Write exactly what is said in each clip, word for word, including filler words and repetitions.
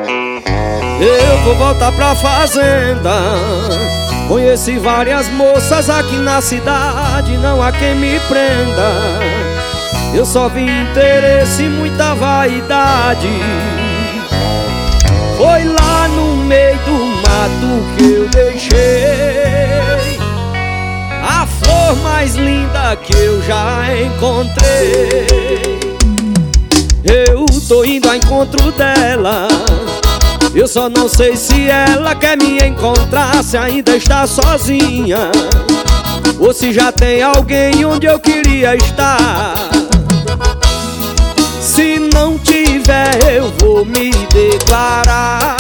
Eu vou voltar pra fazenda. Conheci várias moças aqui na cidade, não há quem me prenda. Eu só vi interesse e muita vaidade. Foi lá no meio do mato que eu deixei a flor mais linda que eu já encontrei. Eu tô indo ao encontro dela. Eu só não sei se ela quer me encontrar, se ainda está sozinha, ou se já tem alguém onde eu queria estar. Se não tiver, eu vou me declarar.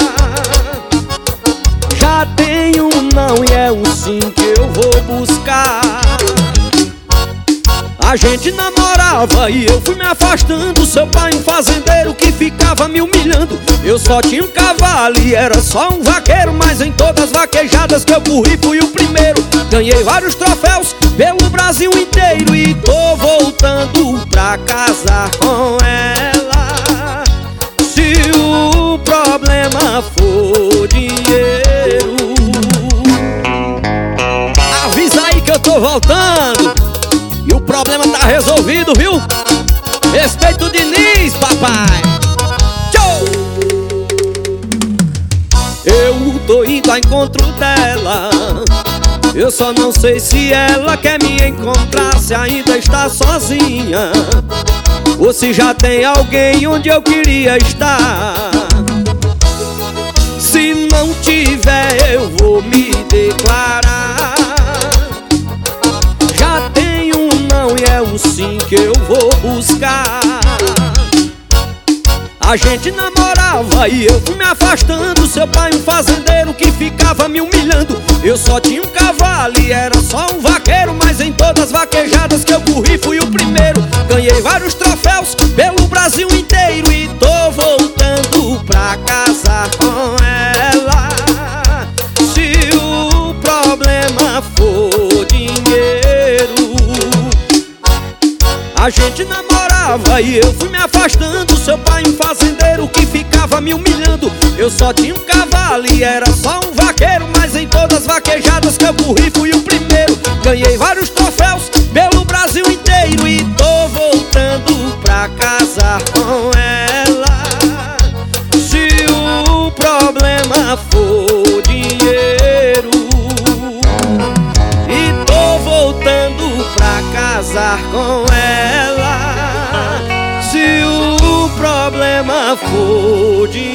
Já tenho um não e é um sim que eu vou buscar. A gente namorava e eu fui me afastando. Seu pai um fazendeiro que ficava me humilhando. Eu só tinha um cavalo e era só um vaqueiro, mas em todas as vaquejadas que eu corri fui o primeiro. Ganhei vários troféus pelo Brasil inteiro e tô voltando pra casar com ela. Se o problema for dinheiro, avisa aí que eu tô voltando e o problema tá resolvido, viu? Respeito o Diniz, papai. Tchau! Eu tô indo ao encontro dela. Eu só não sei se ela quer me encontrar, se ainda está sozinha, ou se já tem alguém onde eu queria estar. Se não tiver, eu vou me declarar. Já tenho um não e é um sim que eu vou buscar. A gente namorava e eu fui me afastando. Seu pai um fazendeiro que ficava me humilhando. Eu só tinha um cavalo e era só um vaqueiro, mas em todas as vaquejadas que eu corri fui o primeiro. Ganhei vários troféus pelo Brasil inteiro e tô voltando pra casar com ela. Se o problema for dinheiro, a gente namorava e eu fui me afastando. Seu pai um fazendeiro que ficava me humilhando. Eu só tinha um cavalo e era só um vaqueiro, mas em todas as vaquejadas que eu corri fui o primeiro. Ganhei vários troféus pelo Brasil inteiro e tô voltando pra casar com ela. Se o problema for dinheiro, e tô voltando pra casar com ela. Se o problema for dinheiro.